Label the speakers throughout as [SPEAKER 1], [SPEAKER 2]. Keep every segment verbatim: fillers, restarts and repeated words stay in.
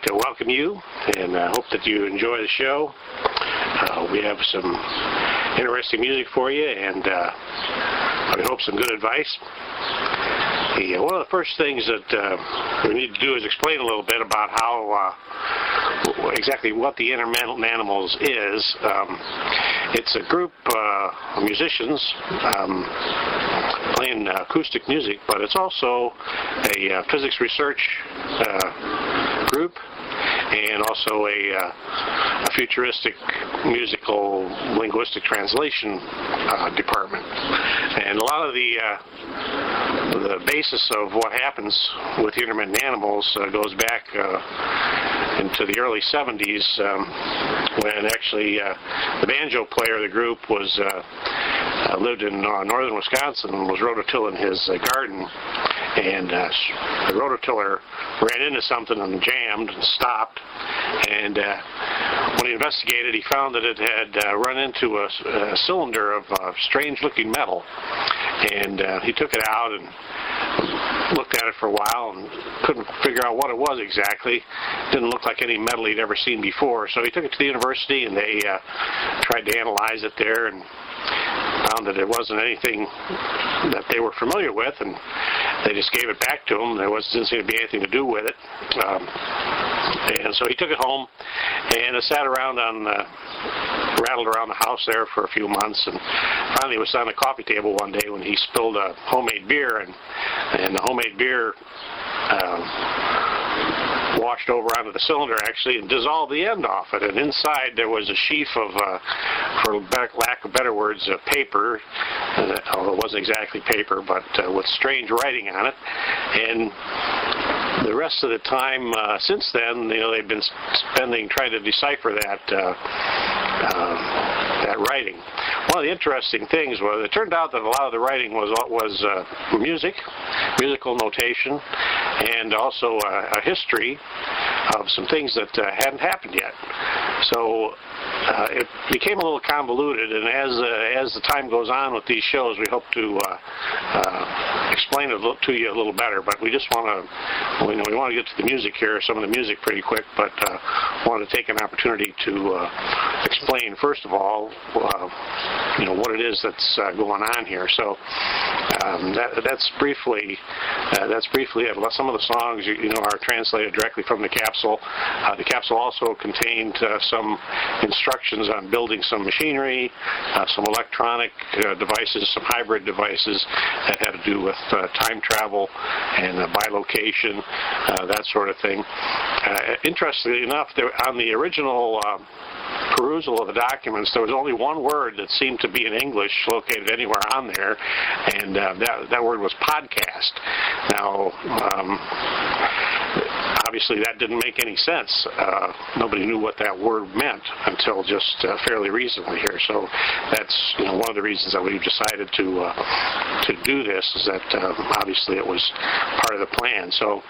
[SPEAKER 1] to welcome you, and I hope that you enjoy the show. Uh, we have some interesting music for you, and uh, I hope some good advice. The, one of the first things that uh, we need to do is explain a little bit about how uh, exactly what the Intermental Animals is. Um, it's a group uh, of musicians um, playing uh, acoustic music, but it's also a uh, physics research uh, group, and also a, uh, a futuristic musical linguistic translation uh, department. And a lot of the uh, the basis of what happens with the Intermental Animals uh, goes back uh, into the early seventies, um, when actually uh, the banjo player of the group was uh, uh, lived in uh, northern Wisconsin and was rototilling his uh, garden, and uh, the rototiller ran into something and jammed and stopped, and uh, when he investigated, he found that it had uh, run into a, a cylinder of uh, strange-looking metal, and uh, he took it out and looked at it for a while and couldn't figure out what it was exactly. Didn't look like any metal he'd ever seen before, so he took it to the university, and they uh, tried to analyze it there and found that it wasn't anything that they were familiar with, and they just gave it back to him. There was, didn't seem to be anything to do with it. Um, and so he took it home, and it sat around on, uh, rattled around the house there for a few months, and finally it was on the coffee table one day when he spilled a homemade beer, and, and the homemade beer uh, washed over onto the cylinder actually and dissolved the end off it, and inside there was a sheaf of, uh, for lack of better words, uh, paper, uh, although it wasn't exactly paper, but uh, with strange writing on it. And the rest of the time uh, since then, you know, they've been spending trying to decipher that uh, uh, that writing. One of the interesting things was it turned out that a lot of the writing was was uh, music, musical notation, and also uh, a history of some things that uh, hadn't happened yet. So uh, it became a little convoluted, and as uh, as the time goes on with these shows, we hope to uh, uh, explain it to you a little better. But we just want to, we, you know, we want to get to the music here, some of the music pretty quick, but uh, wanted to take an opportunity to uh, explain first of all, uh, you know, what it is that's uh, going on here. So um, that, that's briefly uh, that's briefly it. Some of the songs, you, you know, are translated directly from the capsule. Uh, the capsule also contained uh, some instructions on building some machinery, uh, some electronic uh, devices, some hybrid devices that had to do with uh, time travel and uh, bilocation, uh, that sort of thing. Uh, interestingly enough, there, on the original uh, perusal of the documents, there was only one word that seemed to be in English located anywhere on there, and uh, that, that word was podcast. Now, um, obviously that didn't make any sense. Uh, nobody knew what that word meant until just uh, fairly recently here. So that's, you know, one of the reasons that we've decided to uh, to do this, is that uh, obviously it was part of the plan. So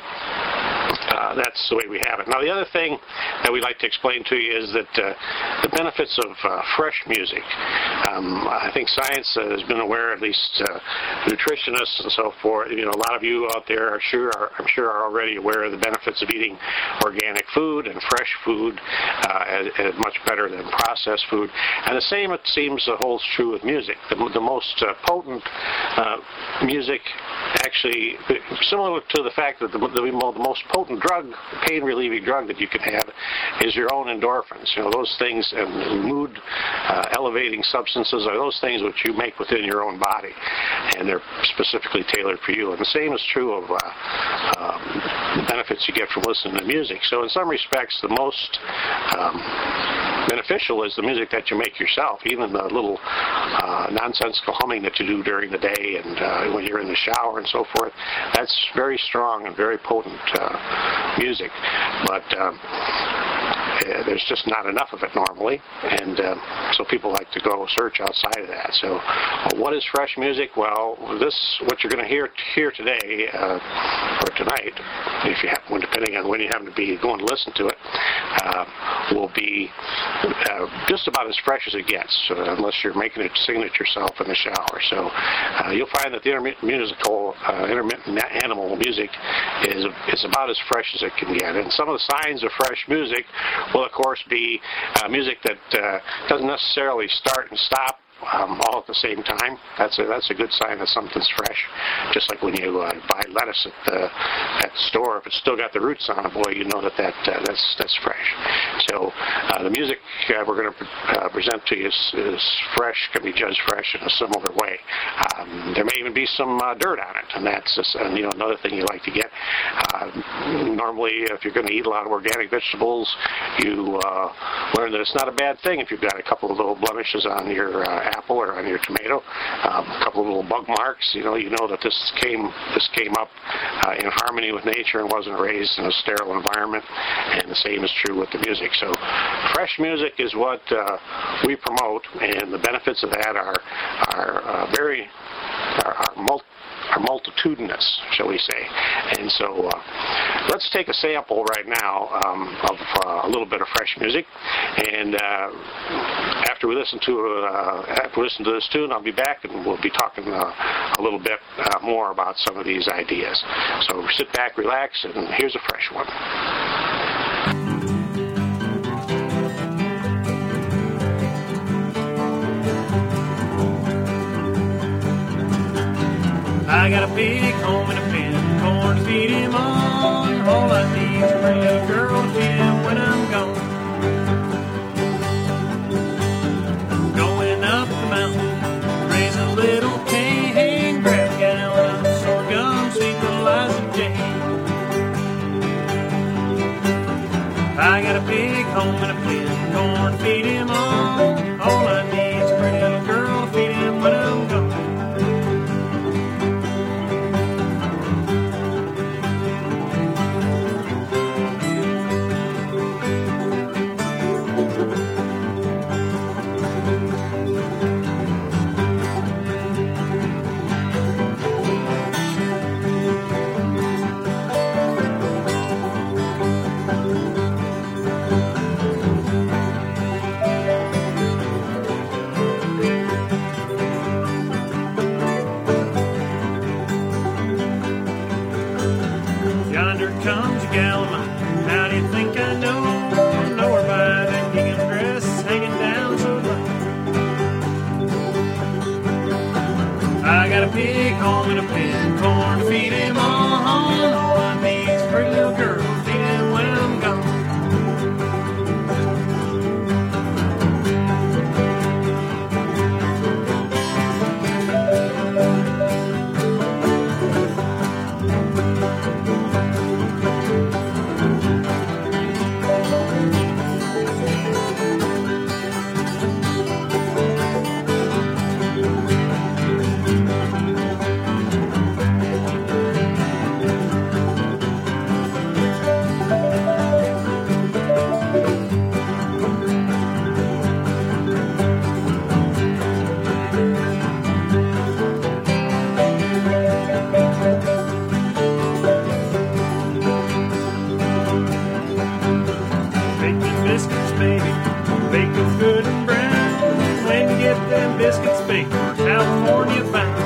[SPEAKER 1] uh, that's the way we have it. Now, the other thing that we'd like to explain to you is that uh, the benefits of uh, fresh music. Um, I think science uh, has been aware, at least uh, nutritionists and so forth. You know, a lot of you out there are sure, are, I'm sure, are already aware of the benefits of eating organic food and fresh food, uh, as, as much better than processed food. And the same, it seems, uh, holds true with music. The, the most uh, potent uh, music, actually, similar to the fact that the, the, the most potent drug, pain-relieving drug that you can have, is your own endorphins. You know, those things, and mood uh, elevating substances are those things which you make within your own body, and they're specifically tailored for you. And the same is true of uh, um, benefits you get from listening to music. So in some respects, the most um, beneficial is the music that you make yourself, even the little uh, nonsensical humming that you do during the day and uh, when you're in the shower and so forth. That's very strong and very potent uh, music, but um, Uh, there's just not enough of it normally, and uh, so people like to go search outside of that. So uh, what is fresh music? Well, this, what you're going to hear here today, uh, or tonight, if you happen, depending on when you happen to be going to listen to it, uh, will be uh, just about as fresh as it gets, uh, unless you're making it, singing it yourself in the shower. So uh, you'll find that the intermittent musical, uh, intermittent animal music is is about as fresh as it can get. And some of the signs of fresh music will, of course, be uh, music that uh, doesn't necessarily start and stop Um, all at the same time. That's a that's a good sign that something's fresh. Just like when you uh, buy lettuce at the at the store, if it's still got the roots on it, boy, you know that that uh, that's that's fresh. So uh, the music uh, we're going to uh, present to you is, is fresh, can be judged fresh in a similar way. Um, there may even be some uh, dirt on it, and that's just, uh, you know another thing you like to get. Uh, normally, if you're going to eat a lot of organic vegetables, you uh, learn that it's not a bad thing if you've got a couple of little blemishes on your uh, apple or on your tomato, um, a couple of little bug marks. You know, you know that this came this came up uh, in harmony with nature and wasn't raised in a sterile environment. And the same is true with the music. So, fresh music is what uh, we promote, and the benefits of that are are uh, very are, are multi. are multitudinous, shall we say. And so uh, let's take a sample right now um, of uh, a little bit of fresh music. And uh, after we listen to uh, after we listen to this tune, I'll be back and we'll be talking uh, a little bit uh, more about some of these ideas. So sit back, relax, and here's a fresh one.
[SPEAKER 2] I got a big home and a pen, corn to feed him on. All I need is a pretty little girl to feed him when I'm gone. Going up the mountain, raise a little cane, grab a gallon of sorghum, sweet little Liza Jane. I got a big home and a pen, corn to feed him on. All I need is a pretty little girl to feed him when I'm gone. Comes a gal of mine. How do you think I know? I know her by that gingham dress hanging down so low. I got a big home and a pen, corn to feed him on. All I need is a pretty little girl to feed him when I'm gone. Biscuits baked for California bound.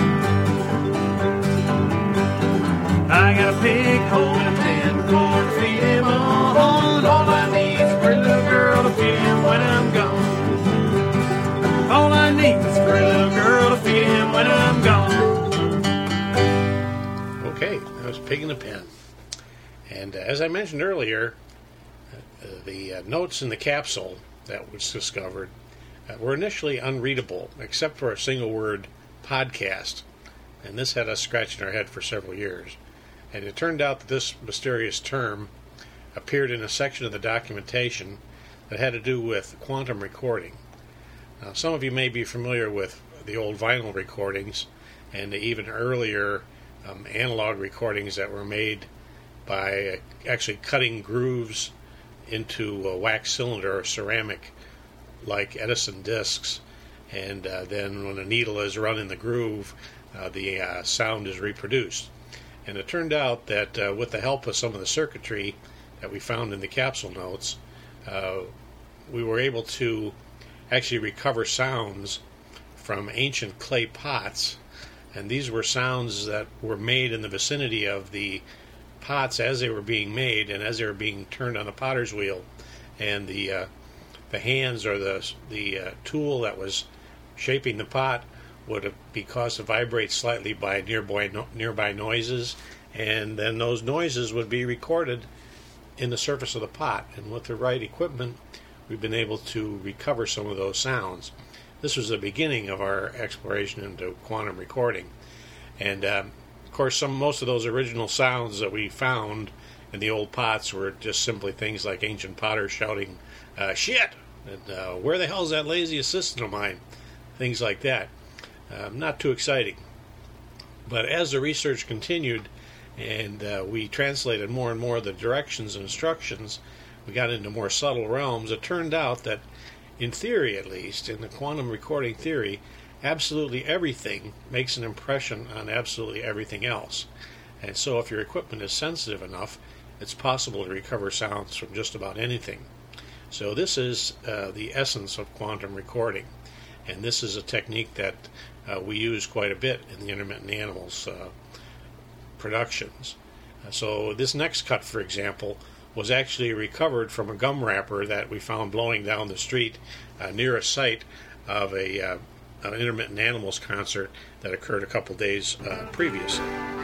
[SPEAKER 2] I got a big home and a pen, corn to feed him on. All I need is a pretty little girl to feed him when I'm gone. All I need is a pretty little girl to feed him when I'm gone.
[SPEAKER 3] Okay, that was Pig in a Pen. And uh, as I mentioned earlier, uh, the uh, notes in the capsule that was discovered were initially unreadable, except for a single word, podcast. And this had us scratching our head for several years. And it turned out that this mysterious term appeared in a section of the documentation that had to do with quantum recording. Now, some of you may be familiar with the old vinyl recordings and the even earlier um, analog recordings that were made by uh, actually cutting grooves into a wax cylinder or ceramic like Edison discs, and uh, then when a needle is run in the groove, uh, the uh, sound is reproduced. And it turned out that uh, with the help of some of the circuitry that we found in the capsule notes, uh, we were able to actually recover sounds from ancient clay pots. And these were sounds that were made in the vicinity of the pots as they were being made and as they were being turned on a potter's wheel. And the uh, the hands or the, the uh, tool that was shaping the pot would be caused to vibrate slightly by nearby, no, nearby noises. And then those noises would be recorded in the surface of the pot. And with the right equipment, we've been able to recover some of those sounds. This was the beginning of our exploration into quantum recording. And um, of course, some most of those original sounds that we found in the old pots were just simply things like ancient potters shouting, uh, shit! And uh, where the hell's that lazy assistant of mine? Things like that. Um, not too exciting. But as the research continued and uh, we translated more and more of the directions and instructions, we got into more subtle realms. It turned out that, in theory at least, in the quantum recording theory, absolutely everything makes an impression on absolutely everything else. And so if your equipment is sensitive enough, it's possible to recover sounds from just about anything. So this is uh, the essence of quantum recording. And this is a technique that uh, we use quite a bit in the Intermittent Animals uh, productions. Uh, so this next cut, for example, was actually recovered from a gum wrapper that we found blowing down the street uh, near a site of a uh, an Intermittent Animals concert that occurred a couple days uh, previously.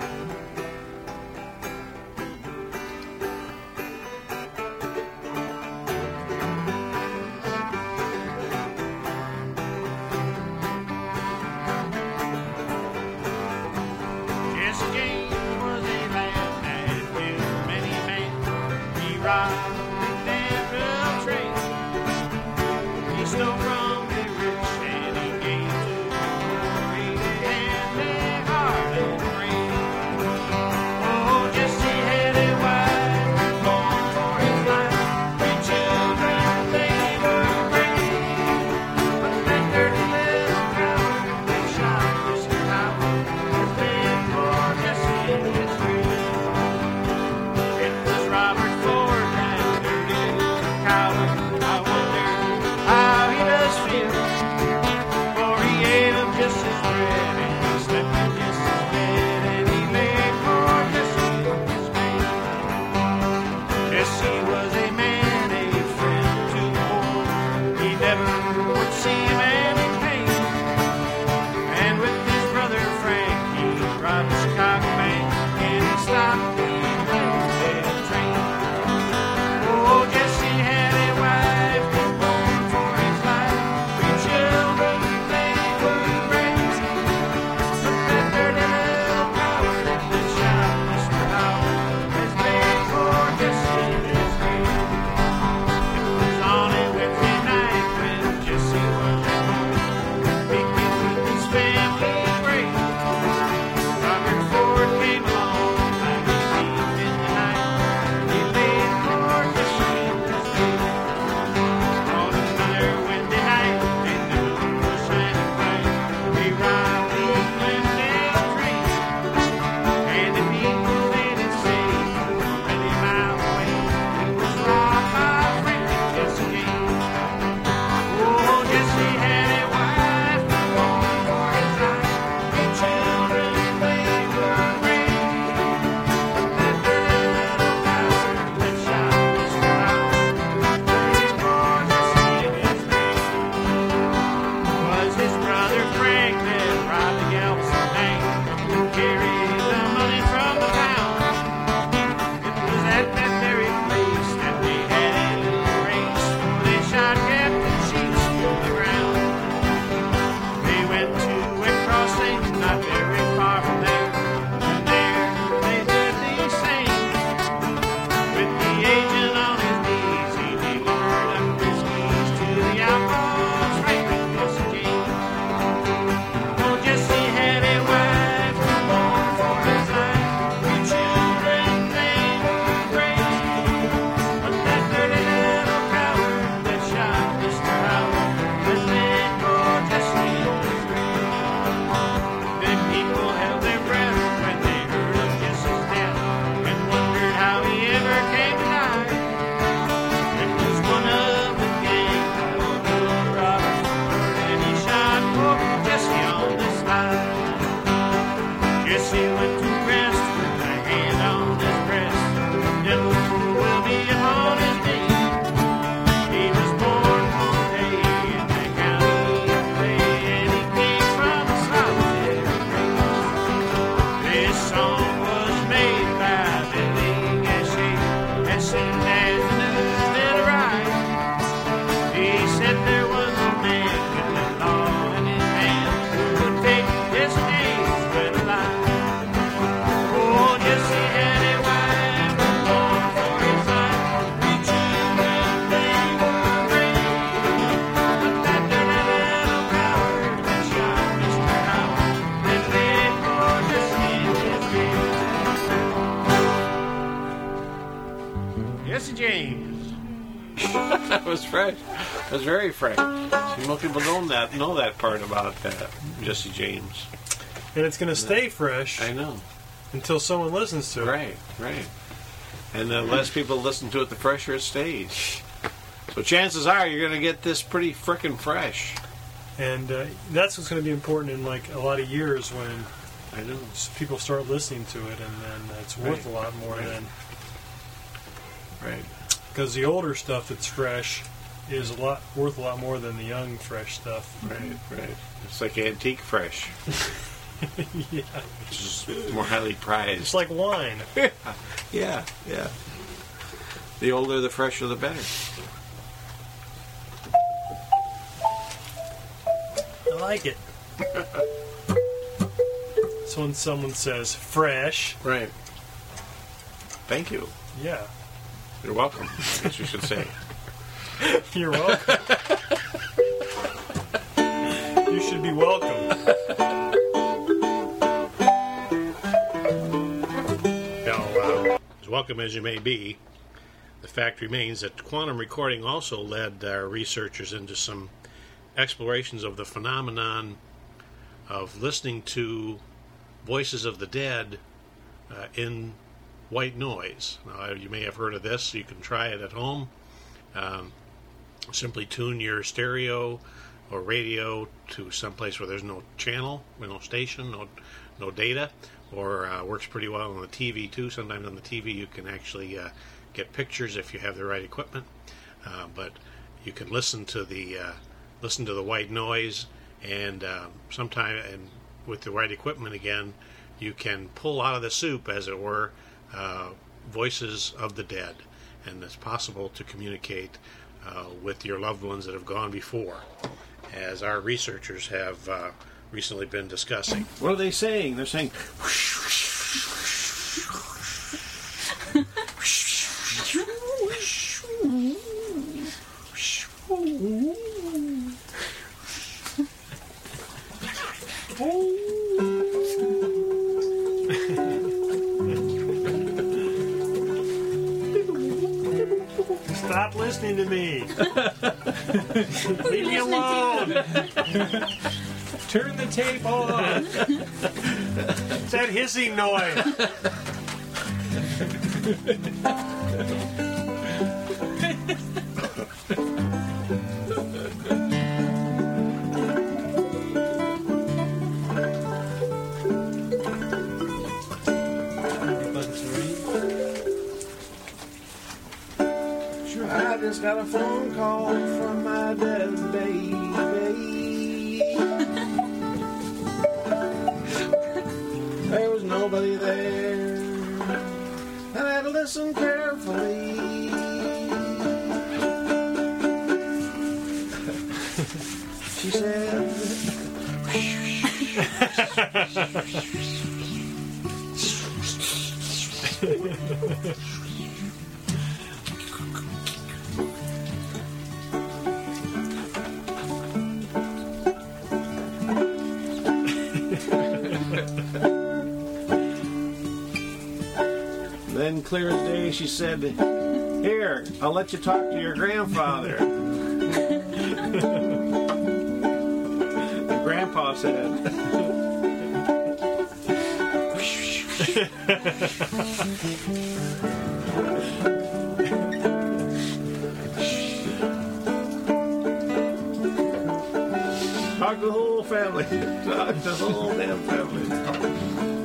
[SPEAKER 2] Jesse James was a lad that had killed many men. He robbed that drug trade. He stole from the rich and he gave to the poor. He had their heart and brain. Oh, Jesse had a wife born for his life. Three children, they were brave. But that dirty little crowd, they shot Jesse out. Has been for Jesse history. It was Robert Ford that sitting there in the dead of right. He said there was no man with the law in his hand who would take this day's bread of life. Oh, Jesse had a wife who longed for his life. He chewed and they were great. But that dirty little coward that shot Mister Howard and laid poor Jesse in his grave. Jesse James.
[SPEAKER 1] That was fresh. That was very fresh. See, most people don't that know that part about uh, Jesse James.
[SPEAKER 4] And it's going to stay fresh
[SPEAKER 1] I know.
[SPEAKER 4] until someone listens to it.
[SPEAKER 1] Right, right. And the less people listen to it, the fresher it stays. So chances are you're going to get this pretty frickin' fresh.
[SPEAKER 4] And uh, that's what's going to be important in like a lot of years when
[SPEAKER 1] I know.
[SPEAKER 4] people start listening to it, and then it's worth
[SPEAKER 1] Right.
[SPEAKER 4] a lot more
[SPEAKER 1] Right.
[SPEAKER 4] than
[SPEAKER 1] Right.
[SPEAKER 4] because the older stuff that's fresh is a lot worth a lot more than the young fresh stuff.
[SPEAKER 1] Right, right. It's like antique fresh,
[SPEAKER 4] Yeah,
[SPEAKER 1] which is more highly prized.
[SPEAKER 4] it's like wine.
[SPEAKER 1] Yeah, yeah. The older, the fresher, the better.
[SPEAKER 4] I like it. So when someone says fresh,
[SPEAKER 1] Right. Thank you.
[SPEAKER 4] yeah,
[SPEAKER 1] You're welcome, I guess you should say.
[SPEAKER 4] you're welcome. You should be welcome.
[SPEAKER 3] Now, uh, as welcome as you may be, the fact remains that quantum recording also led our researchers into some explorations of the phenomenon of listening to voices of the dead uh, in white noise. Now, you may have heard of this. You can try it at home. Um, simply tune your stereo or radio to someplace where there's no channel, no station, no no data, or uh, works pretty well on the T V too. Sometimes on the T V you can actually uh, get pictures if you have the right equipment. Uh, but you can listen to the uh, listen to the white noise, and uh, sometime and with the right equipment again, you can pull out of the soup, as it were, uh, voices of the dead, and it's possible to communicate uh, with your loved ones that have gone before, as our researchers have uh, recently been discussing.
[SPEAKER 1] What are they saying? They're saying,
[SPEAKER 4] Stop listening to me. Leave me alone. Turn the tape off. It's that hissing noise.
[SPEAKER 1] I just got a phone call from my dead baby. There was nobody there, and I had to listen carefully. She said, then clear as day, she said, "Here, I'll let you talk to your grandfather." And Grandpa said, "Talk to the whole family. Talk to the whole damn family."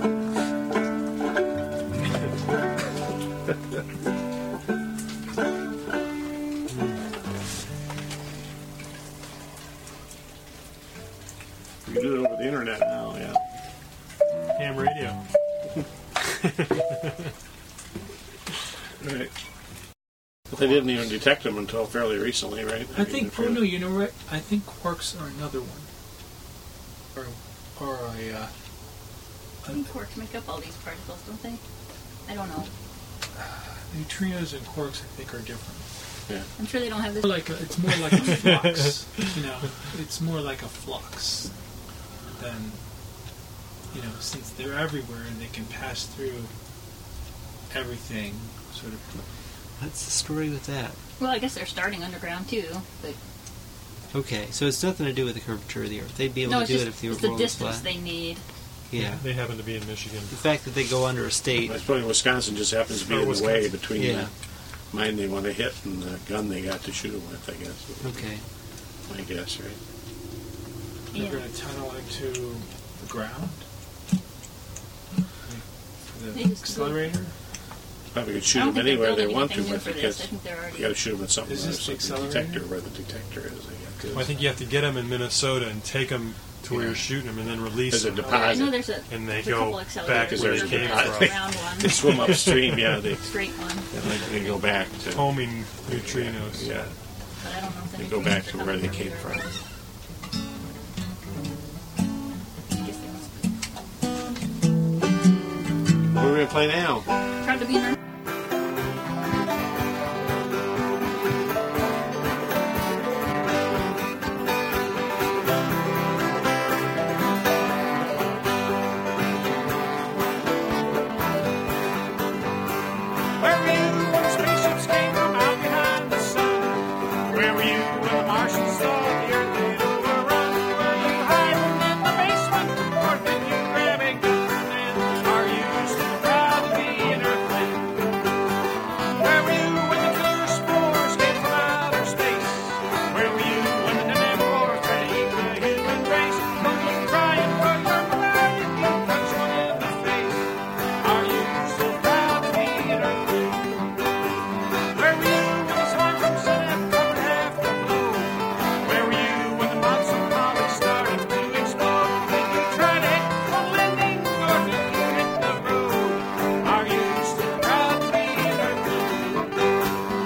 [SPEAKER 1] You do it over the internet now, yeah.
[SPEAKER 4] Ham radio.
[SPEAKER 1] Right.
[SPEAKER 3] But they didn't even detect them until fairly recently, right?
[SPEAKER 5] I think. Oh no, you know what? I think quarks are another one, or or a. Uh,
[SPEAKER 6] I think quarks make up all these particles, don't they? I don't know.
[SPEAKER 5] neutrinos and quarks, I think, are different.
[SPEAKER 3] Yeah.
[SPEAKER 6] I'm sure they don't have this.
[SPEAKER 5] More like a, it's more like a flux. You know, it's more like a flux than, you know, since they're everywhere and they can pass through everything, sort of.
[SPEAKER 7] What's the story with that?
[SPEAKER 6] Well, I guess they're starting underground too, but
[SPEAKER 7] Okay, so it's nothing to do with the curvature of the Earth. They'd be able
[SPEAKER 6] no,
[SPEAKER 7] to
[SPEAKER 6] it's
[SPEAKER 7] do
[SPEAKER 6] just
[SPEAKER 7] it if the
[SPEAKER 6] it's
[SPEAKER 7] Earth
[SPEAKER 6] the
[SPEAKER 7] was
[SPEAKER 6] distance
[SPEAKER 7] flat.
[SPEAKER 6] they need.
[SPEAKER 7] Yeah.
[SPEAKER 4] They happen to be in Michigan.
[SPEAKER 7] The fact that they go under a state.
[SPEAKER 3] I suppose Wisconsin just happens to be
[SPEAKER 4] Oh,
[SPEAKER 3] in the
[SPEAKER 4] Wisconsin.
[SPEAKER 3] way between
[SPEAKER 7] Yeah.
[SPEAKER 3] the mine they want to hit and the gun they got to shoot them with, I guess.
[SPEAKER 7] Okay.
[SPEAKER 3] I guess, right?
[SPEAKER 5] They're
[SPEAKER 6] Yeah.
[SPEAKER 5] going to tunnel into the ground. For
[SPEAKER 6] They
[SPEAKER 5] the
[SPEAKER 6] just
[SPEAKER 5] accelerator.
[SPEAKER 3] Probably could
[SPEAKER 6] I
[SPEAKER 3] shoot
[SPEAKER 6] don't
[SPEAKER 3] them
[SPEAKER 6] think they're
[SPEAKER 3] anywhere they
[SPEAKER 6] building
[SPEAKER 3] want to,
[SPEAKER 6] anything new
[SPEAKER 3] but
[SPEAKER 6] for
[SPEAKER 3] because
[SPEAKER 6] this. I think they're already.
[SPEAKER 3] you got to shoot them at something.
[SPEAKER 5] Is this
[SPEAKER 3] there's
[SPEAKER 5] the
[SPEAKER 3] something
[SPEAKER 5] accelerator?
[SPEAKER 3] detector where the detector is, I guess.
[SPEAKER 4] Well, I think you have to get them in Minnesota and take them to where
[SPEAKER 3] Yeah.
[SPEAKER 4] you're shooting them and then release
[SPEAKER 3] There's a
[SPEAKER 4] them.
[SPEAKER 3] deposit.
[SPEAKER 6] I know there's a,
[SPEAKER 4] And they
[SPEAKER 6] there's a
[SPEAKER 4] go
[SPEAKER 6] couple
[SPEAKER 4] back
[SPEAKER 6] accelerators.
[SPEAKER 3] to where
[SPEAKER 6] There's
[SPEAKER 3] they
[SPEAKER 6] a
[SPEAKER 3] came
[SPEAKER 6] bit
[SPEAKER 3] from.
[SPEAKER 6] round one,
[SPEAKER 3] They swim upstream, yeah. They,
[SPEAKER 6] straight one.
[SPEAKER 3] they, they go back to.
[SPEAKER 4] Homing neutrinos.
[SPEAKER 3] Yeah.
[SPEAKER 6] But I don't know if
[SPEAKER 3] They
[SPEAKER 6] the
[SPEAKER 3] go
[SPEAKER 6] neutrinos
[SPEAKER 3] back
[SPEAKER 6] are
[SPEAKER 3] to
[SPEAKER 6] coming
[SPEAKER 3] where they
[SPEAKER 6] from
[SPEAKER 3] came
[SPEAKER 6] either
[SPEAKER 3] from.
[SPEAKER 6] of those. I guess they must be.
[SPEAKER 3] What are we going to play now?
[SPEAKER 6] Proud to be an
[SPEAKER 2] Where were you when the spaceships came from out behind the sun? Where were you when the Martians saw the Earth they'd overrun? Were you hiding in the basement, or did you grab a gun? And are you still proud to be an Earthling? Where were you when the killer spores came from outer space? Where were you when the Nemor tried to eat the human race? Were you crying for your blood and you punched one in the face? Are you still proud to be an Earthling? Where were you when the slime from Senate covered half the globe? Where were you when the monsoon comet started to explode? Did you try to hit one landing or did you hit the road? Are you still proud to be an Earthling?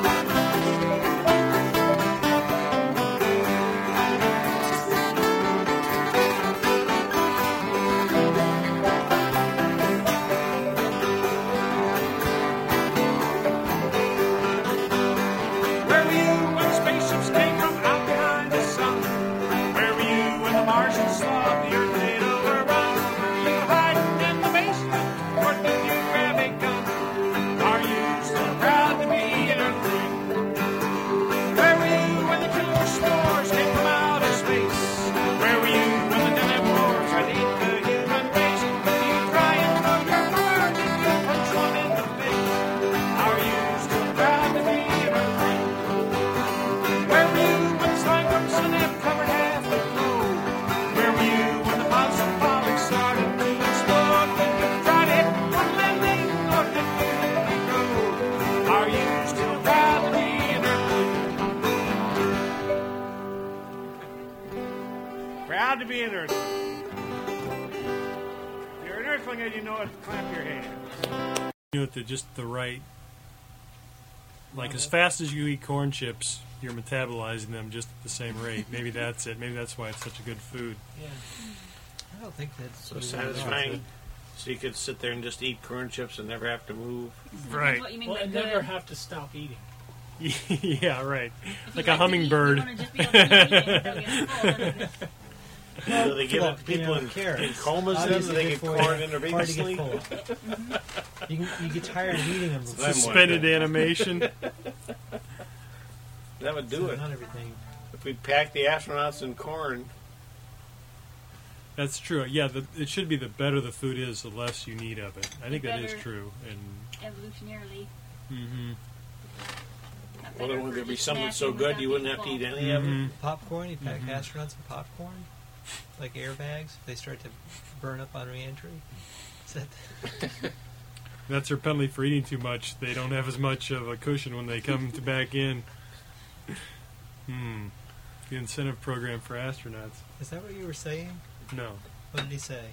[SPEAKER 2] Where were you when spaceships came from out behind the sun? Where were you when the Martians saw the Earth they'd overrun? Were you hiding in the basement, or did you grab a gun? Are you still proud to be an Earthling? Where were you when the killer spores came from outer space? Where were you when the Nemor tried to eat the human race? Were you crying for your mother? Did you punch one in the face? Are you still proud to be an Earthling? Where were you when the slime from Senate covered half the globe? Where were you when the monsoon pollen started to explode? Did you try to hit one landing or did you hit the road? Are you still proud to be an Earthling? Proud to be an Earthling. If you're an Earthling and you know it, clap your hands.
[SPEAKER 4] You know, at the, just the right, like as fast as you eat corn chips, you're metabolizing them just at the same rate. Maybe that's it. Maybe that's why it's such a good food.
[SPEAKER 7] Yeah. I don't think that's
[SPEAKER 3] So satisfying. So you could sit there and just eat corn chips and never have to move.
[SPEAKER 4] Right.
[SPEAKER 6] What you mean
[SPEAKER 5] Well,
[SPEAKER 6] by
[SPEAKER 5] and
[SPEAKER 6] good.
[SPEAKER 5] never have to stop eating.
[SPEAKER 4] Yeah, right.
[SPEAKER 6] If
[SPEAKER 4] Like
[SPEAKER 6] you
[SPEAKER 4] a hummingbird.
[SPEAKER 6] To eat, you wanna just be able to eat it until you get full, and then
[SPEAKER 3] Do they give
[SPEAKER 7] Well,
[SPEAKER 3] it to people
[SPEAKER 7] you know,
[SPEAKER 3] in,
[SPEAKER 7] carrots.
[SPEAKER 3] in comas then?
[SPEAKER 7] Obviously
[SPEAKER 3] Do they
[SPEAKER 7] good
[SPEAKER 3] get
[SPEAKER 7] for
[SPEAKER 3] corn
[SPEAKER 7] you.
[SPEAKER 3] in their
[SPEAKER 7] Hard
[SPEAKER 3] baby
[SPEAKER 7] to get
[SPEAKER 3] sleep?
[SPEAKER 7] full. You, can, you get tired of eating them. before-
[SPEAKER 3] I'm
[SPEAKER 4] Suspended
[SPEAKER 3] wondering.
[SPEAKER 4] animation.
[SPEAKER 3] That would do it.
[SPEAKER 7] Not everything.
[SPEAKER 3] If we pack the astronauts in corn,
[SPEAKER 4] That's true. Yeah, the, it should be the better the food is, the less you need of it. I think that is
[SPEAKER 6] better.
[SPEAKER 4] true. And
[SPEAKER 6] evolutionarily.
[SPEAKER 4] mm-hmm.
[SPEAKER 6] not
[SPEAKER 3] well,
[SPEAKER 6] better
[SPEAKER 3] then would
[SPEAKER 6] for
[SPEAKER 3] there be
[SPEAKER 6] just
[SPEAKER 3] something
[SPEAKER 6] snacking
[SPEAKER 3] so good
[SPEAKER 6] without
[SPEAKER 3] you wouldn't have
[SPEAKER 6] being
[SPEAKER 3] to eat
[SPEAKER 6] full.
[SPEAKER 3] any of them?
[SPEAKER 7] Popcorn, you pack
[SPEAKER 4] Mhm.
[SPEAKER 7] astronauts in popcorn? Like airbags, if they start to burn up on reentry? Is that
[SPEAKER 4] That's their penalty for eating too much. They don't have as much of a cushion when they come to back in. Hmm. The incentive program for astronauts.
[SPEAKER 7] is that what you were saying?
[SPEAKER 4] No.
[SPEAKER 7] What did he say?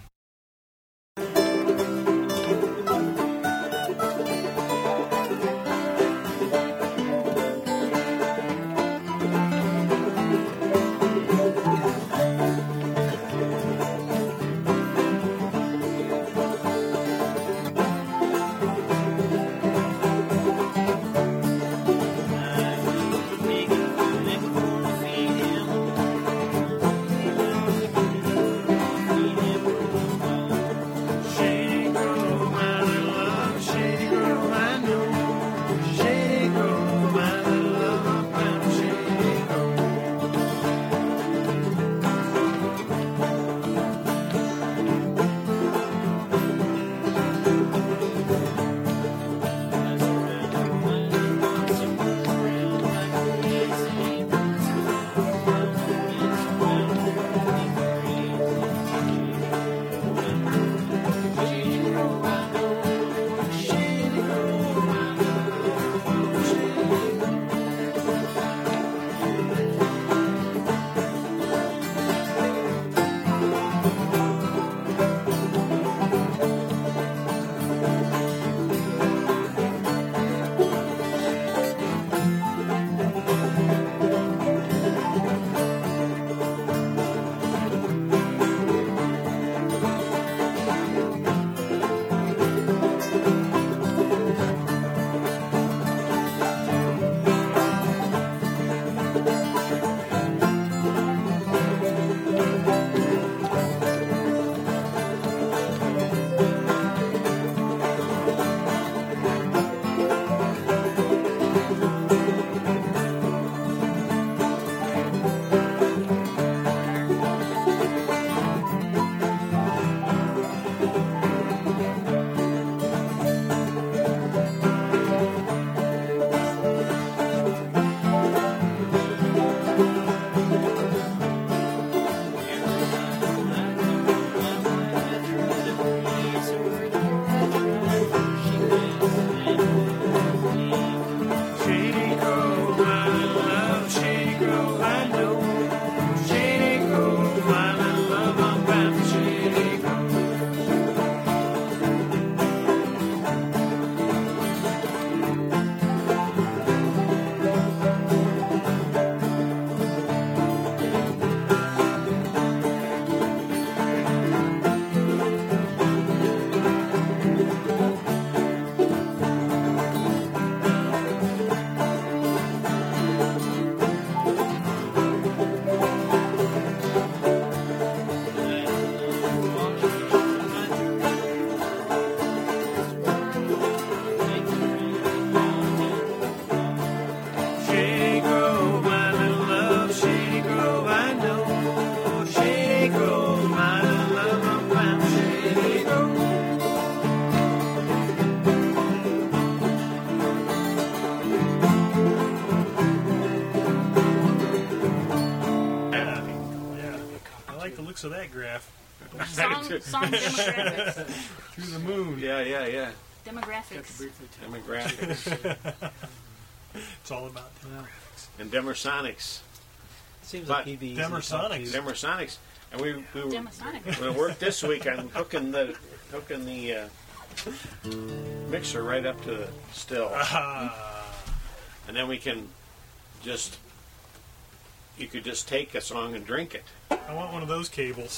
[SPEAKER 4] of that graph.
[SPEAKER 6] Song, song demographics.
[SPEAKER 4] Through the moon.
[SPEAKER 1] Yeah, yeah, yeah.
[SPEAKER 6] Demographics.
[SPEAKER 5] Briefly tell
[SPEAKER 1] Demographics
[SPEAKER 4] It's all about demographics.
[SPEAKER 1] and Demersonics.
[SPEAKER 7] Seems
[SPEAKER 1] But
[SPEAKER 7] like he'd be easy to talk
[SPEAKER 4] Demersonics.
[SPEAKER 7] to.
[SPEAKER 1] Demersonics, and we we were
[SPEAKER 6] Demosonic.
[SPEAKER 1] we worked this week on hooking the hooking the uh, mixer right up to the still,
[SPEAKER 4] Ah.
[SPEAKER 1] and then we can just you could just take a song and drink it.
[SPEAKER 4] I want one of those cables.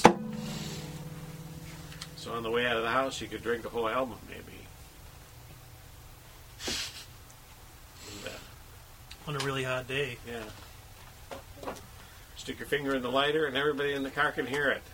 [SPEAKER 1] So on the way out of the house, you could drink a whole album, maybe. And, uh,
[SPEAKER 4] On a really hot day.
[SPEAKER 1] yeah. Stick your finger in the lighter, and everybody in the car can hear it.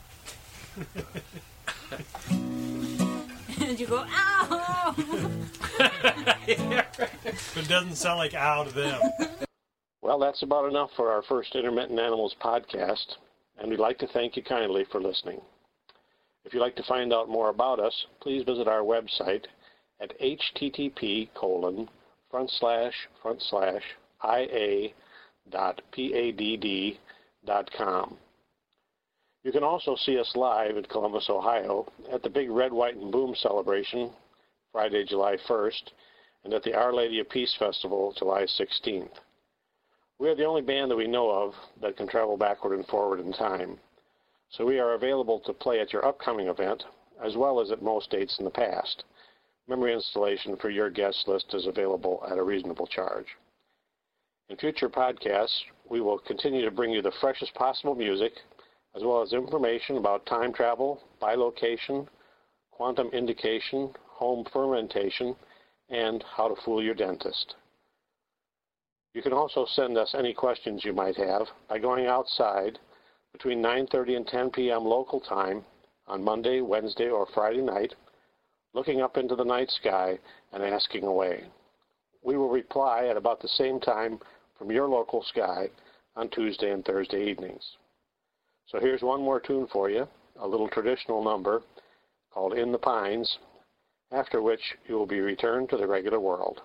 [SPEAKER 6] And you go, ow!
[SPEAKER 4] But it doesn't sound like ow to them.
[SPEAKER 1] Well, that's about enough for our first Intermittent Animals podcast, and we'd like to thank you kindly for listening. If you'd like to find out more about us, please visit our website at http colon front slash front slash ia dot padd dot com. You can also see us live in Columbus, Ohio at the Big Red, White, and Boom celebration Friday, July first, and at the Our Lady of Peace Festival July sixteenth. We are the only band that we know of that can travel backward and forward in time, so we are available to play at your upcoming event as well as at most dates in the past. Memory installation for your guest list is available at a reasonable charge. In future podcasts, we will continue to bring you the freshest possible music, as well as information about time travel, bilocation, quantum indication, home fermentation, and how to fool your dentist. You can also send us any questions you might have by going outside between nine thirty and ten p.m. local time on Monday, Wednesday, or Friday night, looking up into the night sky and asking away. We will reply at about the same time from your local sky on Tuesday and Thursday evenings. So here's one more tune for you, a little traditional number called In the Pines, after which you will be returned to the regular world.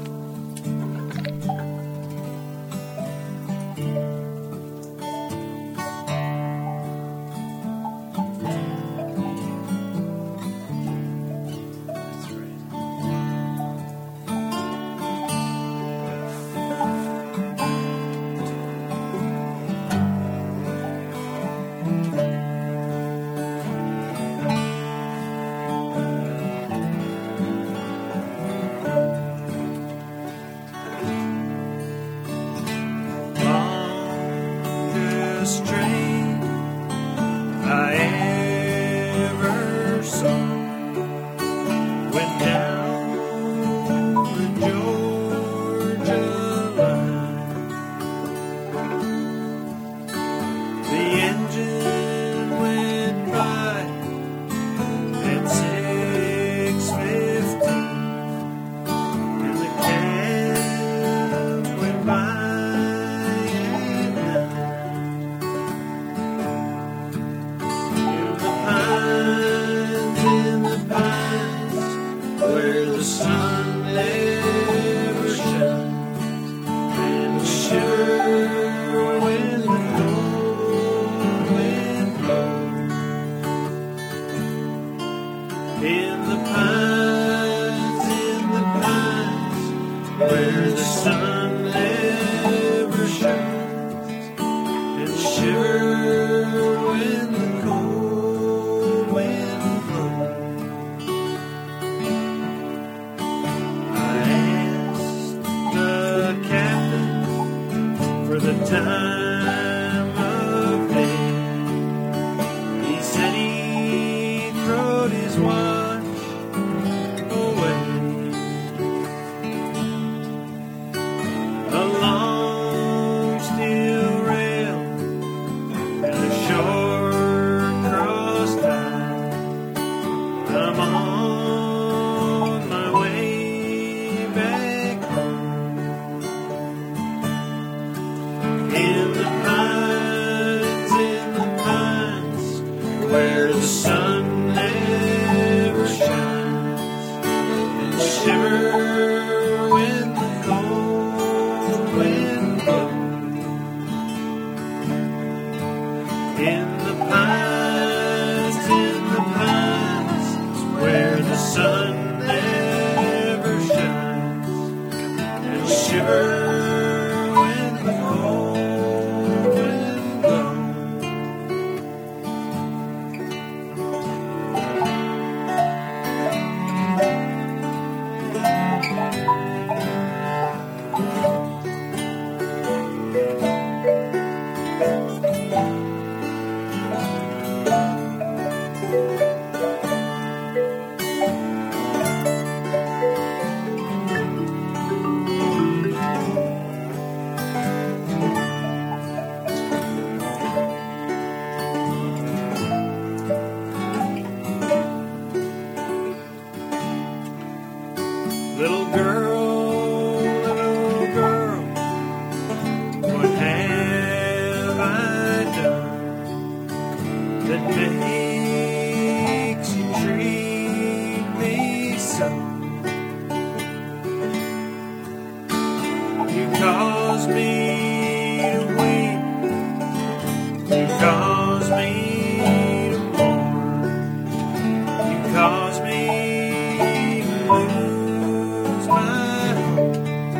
[SPEAKER 2] Longest train I ever saw went down the Georgia line. The engine went by at six fifteen, and the cab went by at nine. In the pines, in the pines, where the sun never shines, and sure when the cold wind blows. In the pines, in the pines, where the sun never shines, and shiver when the cold wind blows. I asked the captain for the time of day. He said he throwed his watch away. A long steel rail and a short cross tie. I'm on my way back home. In cause me to weep. You cause me to mourn. You cause me to lose my hope.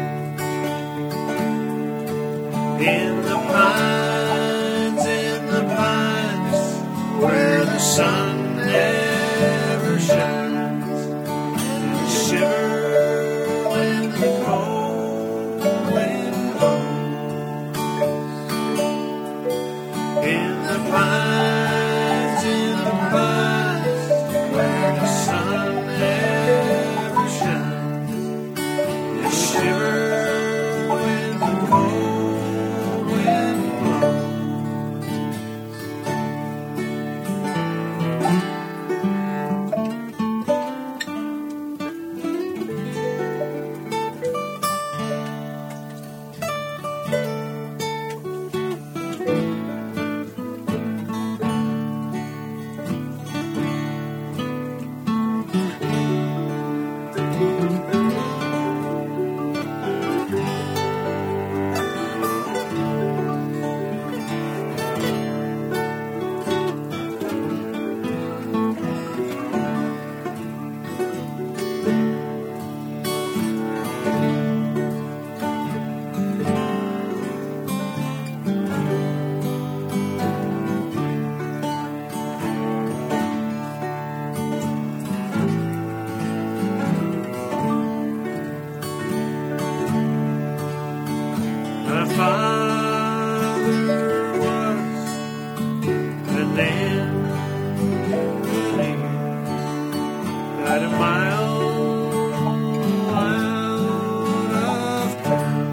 [SPEAKER 2] In the pines, in the pines, where the sun never shines, and you shiver when the cold wind blows. In the pines, in the pines, where the sun never shines, and you shiver when the cold wind blows. My father was an engineer, got a mile out of town.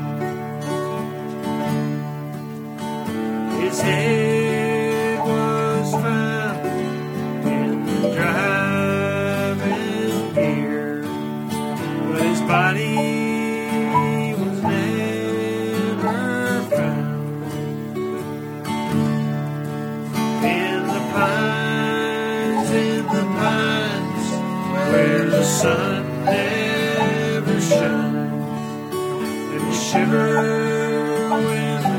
[SPEAKER 2] His head was found in the driving gear, but his body was never found. In the pines, in the pines, where the sun never shines, and we shiver when